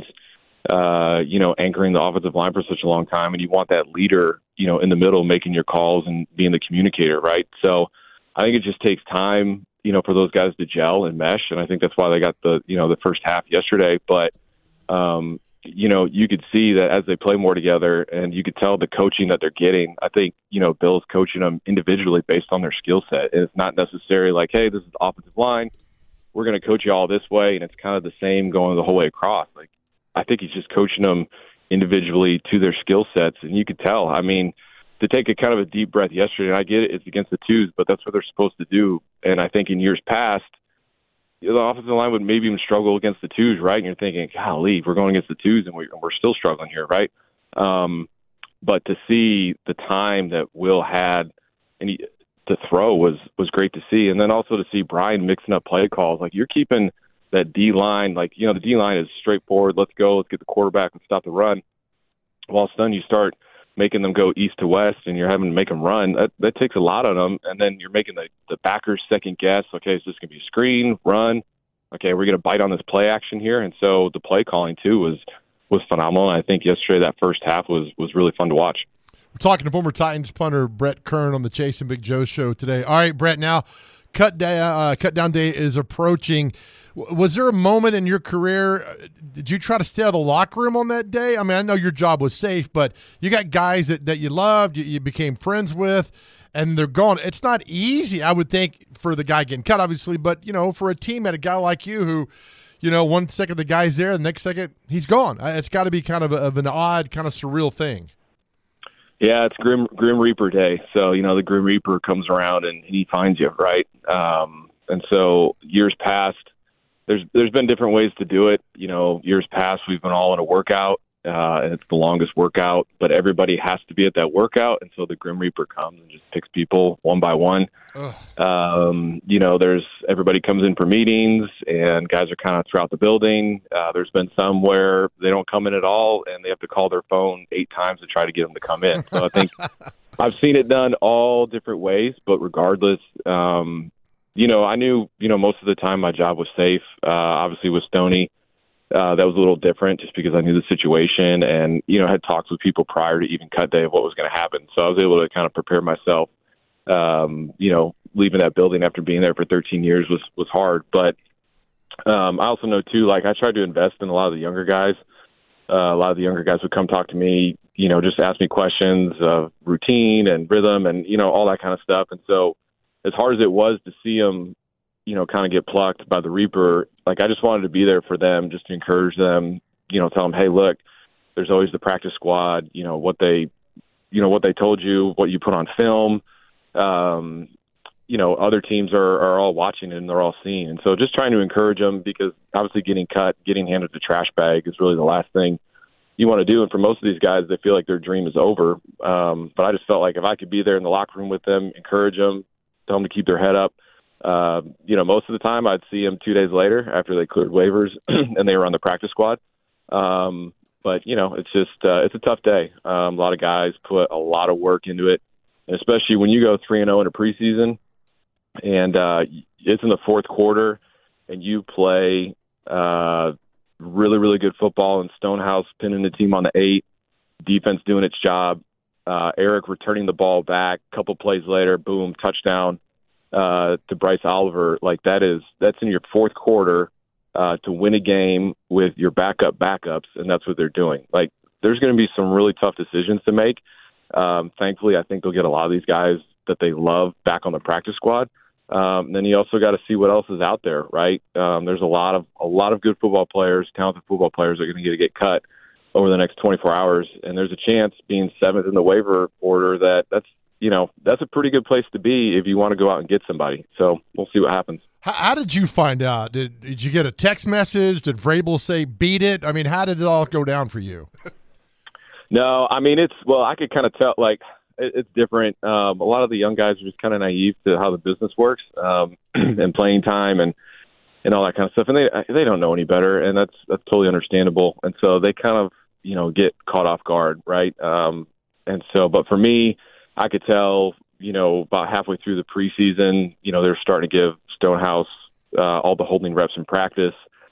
E: uh, you know, anchoring the offensive line for such a long time, and you want that leader, you know, in the middle making your calls and being the communicator, right? So I think it just takes time, you know, for those guys to gel and mesh. And I think that's why they got the, you know, the first half yesterday. But, um, you know, you could see that as they play more together and you could tell the coaching that they're getting. I think, you know, Bill's coaching them individually based on their skill set. And it's not necessarily like, hey, this is the offensive line, we're going to coach you all this way. And it's kind of the same going the whole way across. Like, I think he's just coaching them individually to their skill sets. And you could tell, I mean, to take a kind of a deep breath yesterday, and I get it, it's against the twos, but that's what they're supposed to do. And I think in years past, the offensive line would maybe even struggle against the twos, right? And you're thinking, golly, we're going against the twos, and we're still struggling here, right? Um, but to see the time that Will had and he, to throw was was great to see. And then also to see Brian mixing up play calls. Like, you're keeping that D-line, like, you know, the D-line is straightforward. Let's go. Let's get the quarterback and stop the run. Well, all of a sudden you start making them go east to west, and you're having to make them run. That, that takes a lot on them. And then you're making the, the backers second guess. Okay, is this going to be a screen, run? Okay, we're going to bite on this play action here. And so the play calling, too, was was phenomenal. And I think yesterday that first half was was really fun to watch.
B: We're talking to former Titans punter Brett Kern on the Chase and Big Joe show today. All right, Brett, now cut, day, uh, cut down day is approaching. Was there a moment in your career, did you try to stay out of the locker room on that day? I mean, I know your job was safe, but you got guys that, that you loved, you, you became friends with, and they're gone. It's not easy, I would think, for the guy getting cut, obviously, but, you know, for a team and a guy like you who, you know, one second the guy's there, the next second he's gone. It's got to be kind of, a, of an odd, kind of surreal thing.
E: Yeah, it's Grim Grim Reaper Day. So, you know, the Grim Reaper comes around and he finds you, right? Um, and so years past, There's there's been different ways to do it. You know, years past, we've been all in a workout, uh, and it's the longest workout, but everybody has to be at that workout, and so the Grim Reaper comes and just picks people one by one. Um, you know, there's everybody comes in for meetings, and guys are kind of throughout the building. Uh, there's been some where they don't come in at all, and they have to call their phone eight times to try to get them to come in. So I think I've seen it done all different ways, but regardless, um, you know, I knew, you know, most of the time my job was safe. Uh, obviously with Stoney, uh, that was a little different just because I knew the situation and, you know, had talked with people prior to even cut day of what was going to happen. So I was able to kind of prepare myself. Um, you know, leaving that building after being there for thirteen years was, was hard. But um, I also know, too, like I tried to invest in a lot of the younger guys. Uh, a lot of the younger guys would come talk to me, you know, just ask me questions of routine and rhythm and, you know, all that kind of stuff. And so as hard as it was to see them, you know, kind of get plucked by the Reaper, like I just wanted to be there for them, just to encourage them, you know, tell them, hey, look, there's always the practice squad, you know, what they, you know, what they told you, what you put on film. Um, you know, other teams are, are all watching it and they're all seeing. And so just trying to encourage them because obviously getting cut, getting handed the trash bag is really the last thing you want to do. And for most of these guys, they feel like their dream is over. Um, but I just felt like if I could be there in the locker room with them, encourage them, tell them to keep their head up. Uh, you know, most of the time I'd see them two days later after they cleared waivers and they were on the practice squad. Um, but, you know, it's just uh, it's a tough day. Um, a lot of guys put a lot of work into it, and especially when you go three and oh in a preseason and uh, it's in the fourth quarter and you play uh, really, really good football and Stonehouse pinning the team on the eight, defense doing its job, uh, Eric returning the ball back, a couple plays later, boom, touchdown uh, to Bryce Oliver. Like that is, that's in your fourth quarter uh, to win a game with your backup backups, and that's what they're doing. Like there's going to be some really tough decisions to make. Um, thankfully, I think they'll get a lot of these guys that they love back on the practice squad. Um, then you also got to see what else is out there, right? Um, there's a lot of a lot of good football players, talented football players that are going to get to get cut over the next twenty-four hours, and there's a chance, being seventh in the waiver order, that that's you know that's a pretty good place to be if you want to go out and get somebody. So we'll see what happens.
B: How, how did you find out? Did did you get a text message? Did Vrabel say beat it? I mean, how did it all go down for you?
E: No, I mean it's well, I could kind of tell like. It's different. Um, a lot of the young guys are just kind of naive to how the business works um, and playing time and, and all that kind of stuff. And they they don't know any better, and that's that's totally understandable. And so they kind of you know get caught off guard, right? Um, and so, but for me, I could tell you know about halfway through the preseason, you know they're starting to give Stonehouse uh, all the holding reps in practice,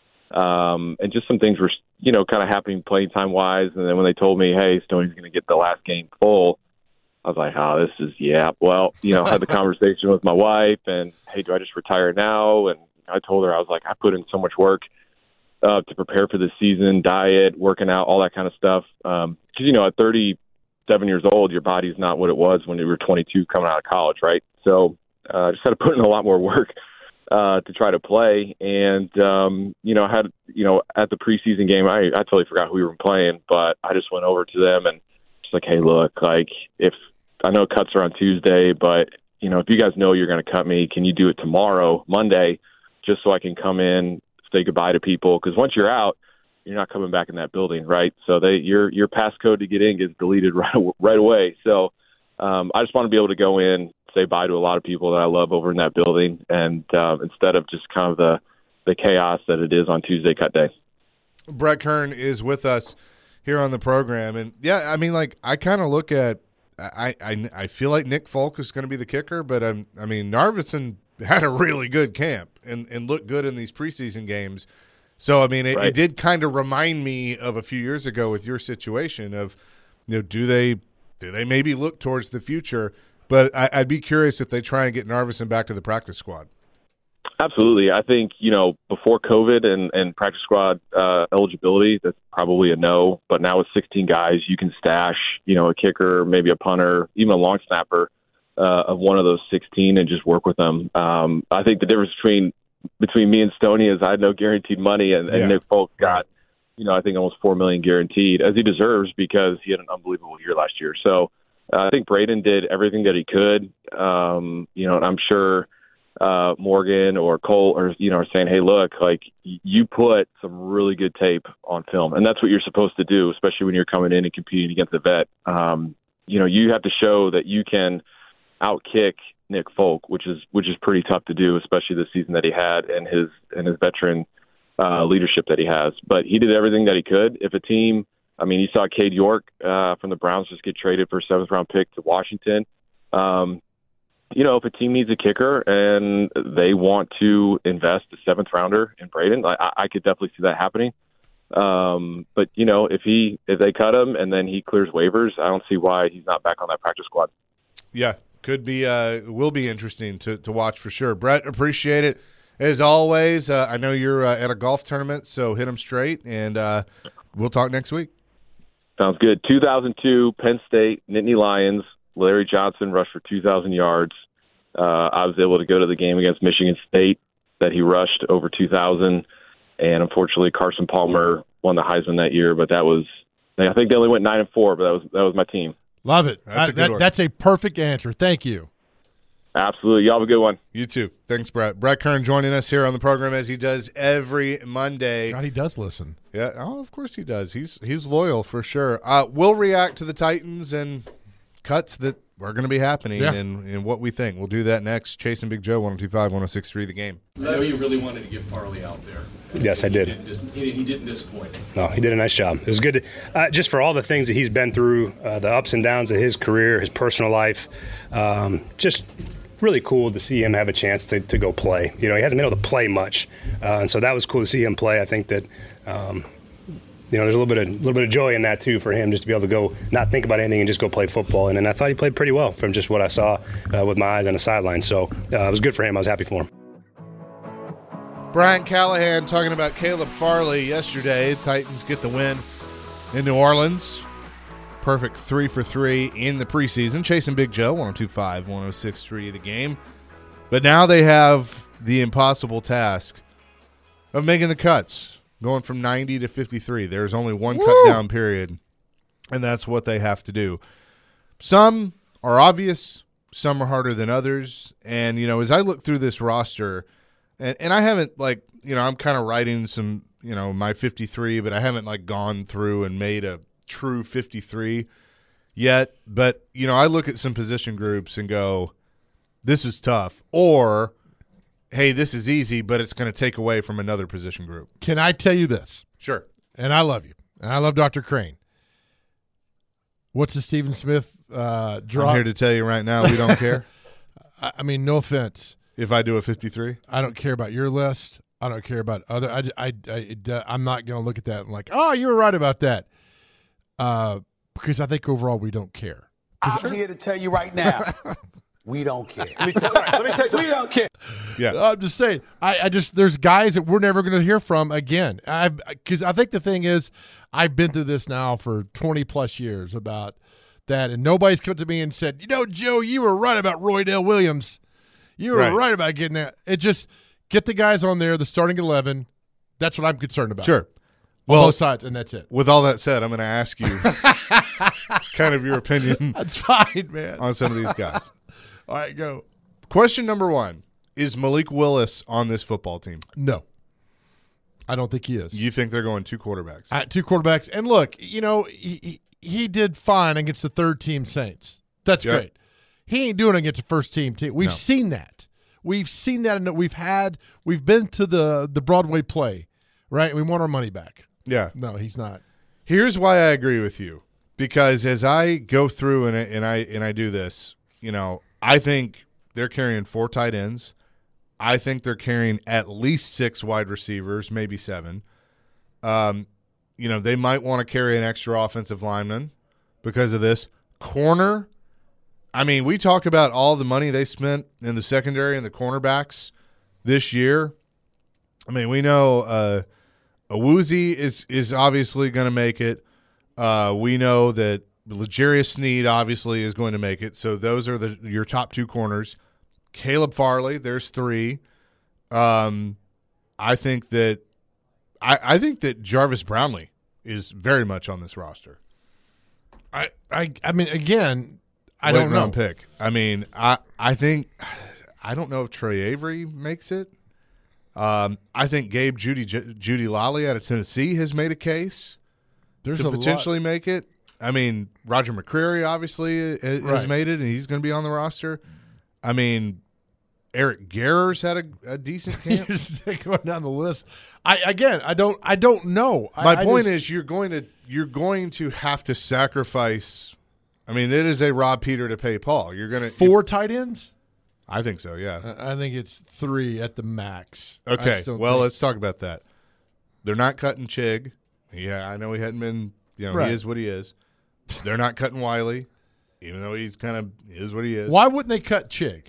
E: um, and just some things were you know kind of happening playing time wise. And then when they told me, hey, Stoney's going to get the last game full, I was like, oh, this is, yeah. Well, you know, I had the conversation with my wife and, hey, do I just retire now? And I told her, I was like, I put in so much work uh, to prepare for the season, diet, working out, all that kind of stuff. Um, because, you know, at thirty-seven years old, your body's not what it was when you were twenty-two coming out of college, right? So I uh, just had to put in a lot more work uh, to try to play. And, um, you know, I had, you know, at the preseason game, I, I totally forgot who we were playing, but I just went over to them and just like, hey, look, like if, I know cuts are on Tuesday, but, you know, if you guys know you're going to cut me, can you do it tomorrow, Monday, just so I can come in, say goodbye to people? Because once you're out, you're not coming back in that building, right? So they your your passcode to get in gets deleted right, right away. So um, I just want to be able to go in, say bye to a lot of people that I love over in that building, and uh, instead of just kind of the, the chaos that it is on Tuesday cut day.
A: Brett Kern is with us here on the program. And, yeah, I mean, like, I kind of look at I, I, I feel like Nick Folk is going to be the kicker, but I'm, I mean, Narveson had a really good camp and, and looked good in these preseason games. So, I mean, it,
E: right.
A: it did kind of remind me of a few years ago with your situation of, you know, do they do they maybe look towards the future? But I, I'd be curious if they try and get Narveson back to the practice squad.
E: Absolutely. I think, you know, before COVID and, and practice squad uh, eligibility, that's probably a no. But now with sixteen guys, you can stash, you know, a kicker, maybe a punter, even a long snapper uh, of one of those sixteen and just work with them. Um, I think the difference between between me and Stoney is I had no guaranteed money, and, and
A: yeah.
E: Nick Folk got, you know, I think almost four million dollars guaranteed, as he deserves because he had an unbelievable year last year. So uh, I think Braden did everything that he could, um, you know, and I'm sure – uh, Morgan or Cole or, you know, are saying, hey, look, like you put some really good tape on film. And that's what you're supposed to do, especially when you're coming in and competing against a vet. Um, you know, you have to show that you can outkick Nick Folk, which is which is pretty tough to do, especially the season that he had and his and his veteran uh, leadership that he has. But he did everything that he could. If a team, I mean, you saw Cade York uh, from the Browns just get traded for a seventh round pick to Washington. Um, you know, if a team needs a kicker and they want to invest a seventh rounder in Braden, I, I could definitely see that happening. Um, but you know, if he if they cut him and then he clears waivers, I don't see why he's not back on that practice squad.
A: Yeah, could be, uh, will be interesting to to watch for sure. Brett, appreciate it as always. Uh, I know you're uh, at a golf tournament, so hit them straight, and uh, we'll talk next week.
E: Sounds good. two thousand two, Penn State, Nittany Lions. Larry Johnson rushed for two thousand yards. Uh, I was able to go to the game against Michigan State that he rushed over two thousand, and unfortunately Carson Palmer won the Heisman that year. But that was, I think they only went nine and four, but that was that was my team.
B: Love it.
A: That's
B: I,
A: a good
B: that,
A: one.
B: That's a perfect answer. Thank you.
E: Absolutely. Y'all have a good one.
A: You too. Thanks, Brett. Brett Kern joining us here on the program as he does every Monday.
B: God, he does listen.
A: Yeah, oh, of course he does. He's he's loyal for sure. Uh, we'll react to the Titans and cuts that are going to be happening
B: Yeah.
A: and, and what we think. We'll do that next. Chasing Big Joe, one oh two point five, one oh six point three, The Game.
F: I know you really wanted to get Farley out there.
C: Yes, I did.
F: He didn't, dis- he, he didn't disappoint.
C: No, he did a nice job. It was good, to, uh, just for all the things that he's been through, uh, the ups and downs of his career, his personal life. Um, just really cool to see him have a chance to, to go play. You know, he hasn't been able to play much, uh, and so that was cool to see him play. I think that, um, you know, there's a little bit of little bit of joy in that too for him, just to be able to go, not think about anything and just go play football. And, and I thought he played pretty well from just what I saw uh, with my eyes on the sideline. So uh, it was good for him. I was happy for him.
A: Brian Callahan talking about Caleb Farley yesterday. Titans get the win in New Orleans. Perfect three for three in the preseason. Chasing Big Joe, one oh two point five, one oh six point three, The Game. But now they have the impossible task of making the cuts, going from ninety to fifty-three. There's only one
B: Woo!
A: cut down period, and that's what they have to do. Some are obvious, some are harder than others. And, you know, as I look through this roster, and, and I haven't, like, you know, I'm kind of writing some, you know, my fifty-three, but I haven't, like, gone through and made a true fifty-three yet. But, you know, I look at some position groups and go, this is tough. Or, hey, this is easy, but it's going to take away from another position group.
B: Can I tell you this?
A: Sure.
B: And I love you. And I love Doctor Crane. What's the Stephen Smith uh, draw?
A: I'm here to tell you right now, we don't care.
B: I, I mean, no offense.
A: If I do a fifty-three?
B: I don't care about your list. I don't care about other. I, I, I, it, uh, I'm not going to look at that and like, oh, you were right about that. Uh, because I think overall we don't care.
G: I'm here to tell you right now, we don't care. Let me tell you, let me tell you we don't care.
A: Yeah.
B: I'm just saying. I, I just there's guys that we're never going to hear from again. I because I think the thing is, I've been through this now for twenty plus years about that, and nobody's come to me and said, you know, Joe, you were right about Roydell Williams. You were
A: Right.
B: right about getting that. It just get the guys on there, the starting eleven. That's what I'm concerned about.
A: Sure.
B: On
A: Well,
B: both sides, and that's it.
A: with all that said, I'm going to ask you kind of your opinion
B: That's fine, man.
A: on some of these guys.
B: All right, go.
A: Question number one, is Malik Willis on this football team?
B: No, I don't think he is.
A: You think they're going two quarterbacks?
B: Uh, two quarterbacks. And look, you know, he, he, he did fine against the third-team Saints. That's
A: Yep.
B: great. He ain't doing it against a first-team team. We've
A: No.
B: seen that. We've seen that, and we've had we've been to the the Broadway play, right? We want our money back.
A: Yeah.
B: No, he's not.
A: Here's why I agree with you, because as I go through and I, and I and I do this, you know, I think they're carrying four tight ends. I think they're carrying at least six wide receivers, maybe seven. Um, you know, they might want to carry an extra offensive lineman because of this. Corner, I mean, we talk about all the money they spent in the secondary and the cornerbacks this year. I mean, we know uh, Awuzie is is obviously going to make it. Uh, we know that L'Jarius Sneed obviously is going to make it. So those are the your top two corners. Caleb Farley, there's three. Um, I think that I, I think that Jarvis Brownlee is very much on this roster.
B: I I I mean, again, I
A: Late
B: don't know.
A: round pick. I mean, I I think I don't know if Troy Avery makes it. Um, I think Gabe Judy Judy Lally out of Tennessee has made a case
B: There's
A: to
B: a
A: potentially
B: lot.
A: make it. I mean, Roger McCreary obviously has
B: Right.
A: made it, and he's going to be on the roster. I mean, Eric Garrer's had a, a decent camp.
B: Just going down the list. I again, I don't, I don't know.
A: My
B: I, I
A: point
B: just-
A: is, you're going to you're going to have to sacrifice. I mean, it is a Rob Peter to pay Paul. You're going to
B: four tight ends.
A: I think so. Yeah.
B: I think it's three at the max. I
A: Okay.
B: just don't
A: Well,
B: think-
A: let's talk about that. They're not cutting Chig. Yeah, I know he hadn't been. You know,
B: Right.
A: he is what he is. They're not cutting Wiley, even though he's kind of is what he is.
B: Why wouldn't they cut Chig?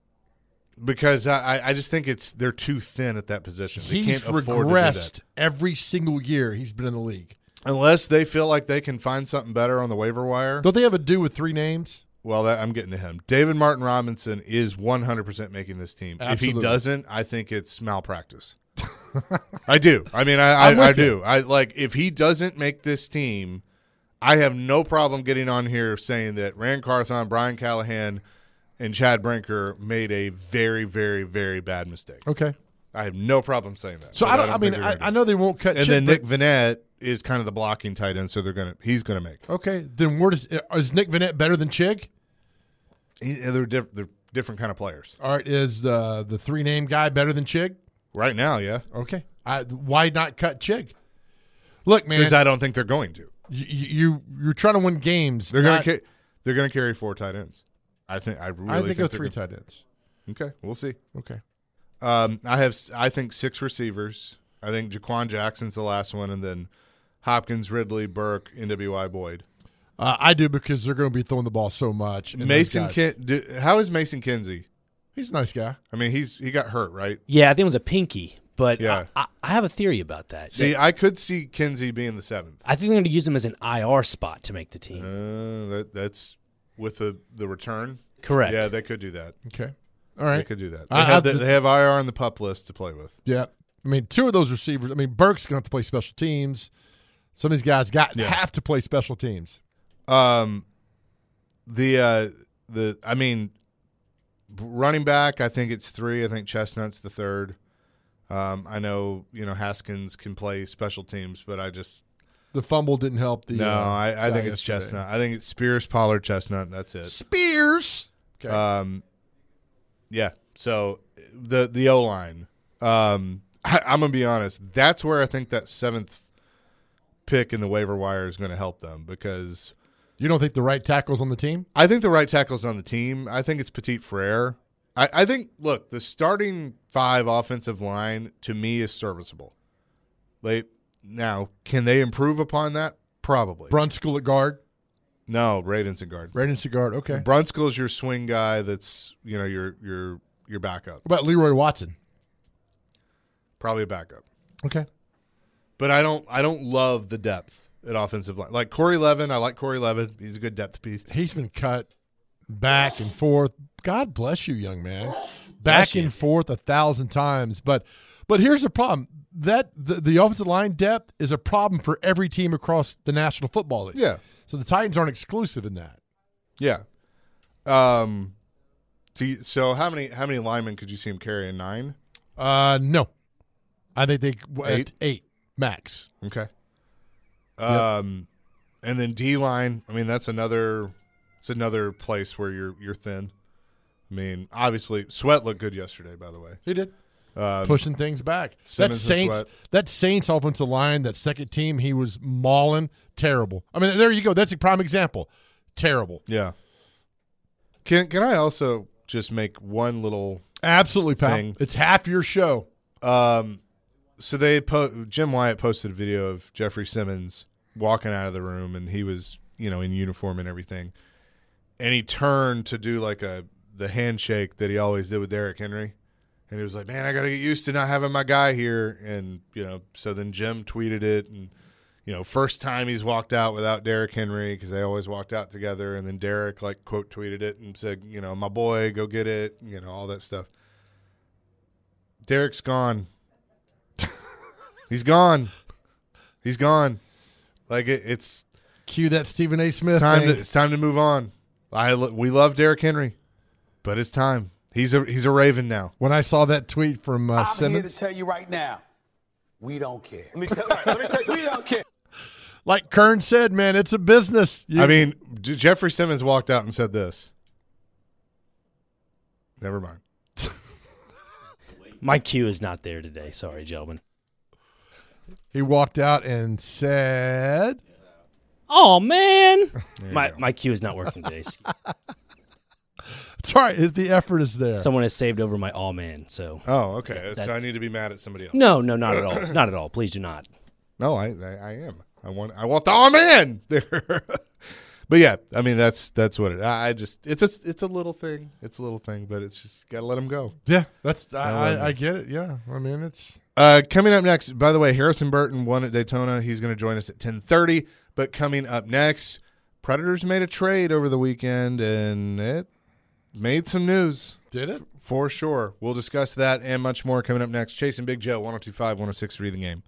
A: Because I, I just think it's they're too thin at that position. They
B: He's
A: can't afford to do
B: regressed
A: that.
B: every single year he's been in the league.
A: Unless they feel like they can find something better on the waiver wire.
B: Don't they have a dude with three names?
A: Well, that, I'm getting to him. David Martin Robinson is one hundred percent making this team.
B: Absolutely.
A: If he doesn't, I think it's malpractice. I do. I mean, I, I,
B: I'm with
A: I
B: you.
A: do. I like if he doesn't make this team, I have no problem getting on here saying that Rand Carthon, Brian Callahan, and Chad Brinker made a very, very, very bad mistake.
B: Okay.
A: I have no problem saying that.
B: So
A: But
B: I don't. I,
A: think
B: mean,
A: they're
B: I,
A: gonna
B: I
A: do
B: know they won't cut.
A: it. And
B: Chig,
A: then
B: but-
A: Nick Vanette is kind of the blocking tight end, so they're gonna he's gonna make. it.
B: Okay, then where does is Nick Vanette better than Chig?
A: He, they're, diff, they're different kind of players
B: All right, is the the three name guy better than Chig?
A: right now. Yeah,
B: Okay, I, why not cut Chig? Look, man,
A: because I don't think they're going to.
B: you, you you're trying to win games.
A: They're
B: not-
A: gonna ca- they're gonna carry four tight ends. I think I really
B: I think, go
A: they're
B: three
A: gonna-
B: tight ends.
A: Okay, we'll see.
B: Okay,
A: Um, I have I think six receivers. I think Jaquan Jackson's the last one, and then Hopkins, Ridley, Burke, N W I Boyd.
B: uh, I do because they're going to be throwing the ball so much. and those
A: Mason,
B: guys-
A: Ken- do, how is Mason Kinsey?
B: he's a nice guy.
A: I mean, he's he got hurt, right?
H: Yeah, I think it was a pinky, but
A: Yeah.
H: I, I, I have a theory about that.
A: See, I could see Kinsey being the seventh.
H: I think they're going to use him as an I R spot to make the team.
A: Uh, that that's with the the return.
H: Correct.
A: Yeah, they could do that.
B: Okay, all
A: They
B: right.
A: could do that. They
B: I-
A: have
B: I-
A: the, they have I R on the pup list to play with.
B: Yeah, I mean, two of those receivers. I mean, Burke's going to have to play special teams. Some of these guys got
A: Yeah.
B: have to play special teams.
A: Um, the uh, the I mean, running back. I think it's three. I think Chestnut's the third. Um, I know you know Haskins can play special teams, but I just
B: The fumble didn't help. The
A: no.
B: uh,
A: I, I
B: guy
A: think it's
B: yesterday.
A: Chestnut. I think it's Spears, Pollard, Chestnut. That's it.
B: Spears. Okay.
A: Um, yeah. So the the O line. Um, I, I'm gonna be honest. That's where I think that seventh pick in the waiver wire is going to help them because
B: You don't think the right tackle's on the team?
A: I think the right tackle's on the team. I think it's Petit Frere. I, I think, look, the starting five offensive line to me is serviceable. They now can they improve upon that? Probably.
B: Brunskill at guard.
A: no, Raiden's a guard.
B: Braden's at guard. Okay.
A: Brunskill's your swing guy. That's you know your your your backup.
B: What about Leroy Watson?
A: Probably a backup.
B: Okay.
A: But I don't I don't love the depth at offensive line. Like Corey Levin, I like Corey Levin. He's a good depth piece.
B: He's been cut back and forth. God bless you, young man. Back
H: Bless you.
B: and forth a thousand times. But but here's the problem. That the, the offensive line depth is a problem for every team across the National Football League.
A: Yeah.
B: So the Titans aren't exclusive in that.
A: Yeah. Um so, you- so how many how many linemen could you see him carrying? Nine?
B: Uh no. I think they
A: Eight?
B: eight max.
A: Okay. Um and then D line, I mean that's another it's another place where you're you're thin. I mean, obviously Sweat looked good yesterday, by the way.
B: He did.
A: Um,
B: Pushing things back. That
A: Simmons and
B: Saints
A: Sweat.
B: that Saints offensive line, that second team, he was mauling. Terrible. I mean, there you go. That's a prime example. Terrible.
A: Yeah. Can can I also just make one little
B: Absolutely, pal.
A: Thing.
B: It's half your show.
A: Um, so they po- Jim Wyatt posted a video of Jeffrey Simmons walking out of the room, and he was, you know, in uniform and everything, and he turned to do like a the handshake that he always did with Derrick Henry, and he was like, "Man, I got to get used to not having my guy here," and you know, so then Jim tweeted it, and you know, first time he's walked out without Derrick Henry because they always walked out together, and then Derrick like quote tweeted it and said, you know, "My boy, go get it," you know, all that stuff. Derrick's gone. He's gone. He's gone. Like it, it's
B: Cue that Stephen A. Smith
A: it's time
B: thing.
A: to it's time to move on. I lo- we love Derrick Henry, but it's time. He's a he's a Raven now.
B: When I saw that tweet from uh,
G: I'm here to
B: Simmons,
G: tell you right now, we don't care. Let me tell, let me tell you, we don't care.
B: like Kern said, man, it's a business. You-
A: I mean, J- Jeffrey Simmons walked out and said this. Never mind.
H: My cue is not there today. Sorry, gentlemen.
B: he walked out and said,
H: Oh man, my my cue is not working today.
B: "It's all right. The effort is there."
H: Someone has saved over my all man. So
A: Oh, okay. so I
H: that's-
A: need to be mad at somebody else.
H: no, no, not at all. Not at all. Please do not.
A: No, I, I, I am. I want. I want the oh man there. But yeah, I mean that's that's what it. I I just it's a it's a little thing. It's a little thing, but it's just gotta let him go.
B: yeah, that's I,
A: love
B: I, I
A: it.
B: get it. Yeah, I mean it's
A: Uh, coming up next, by the way, Harrison Burton won at Daytona. He's going to join us at ten thirty. But coming up next, Predators made a trade over the weekend, and it made some news.
B: did it.
A: For sure. We'll discuss that and much more coming up next. Chasing Big Joe, one oh two point five, one oh six three The Game.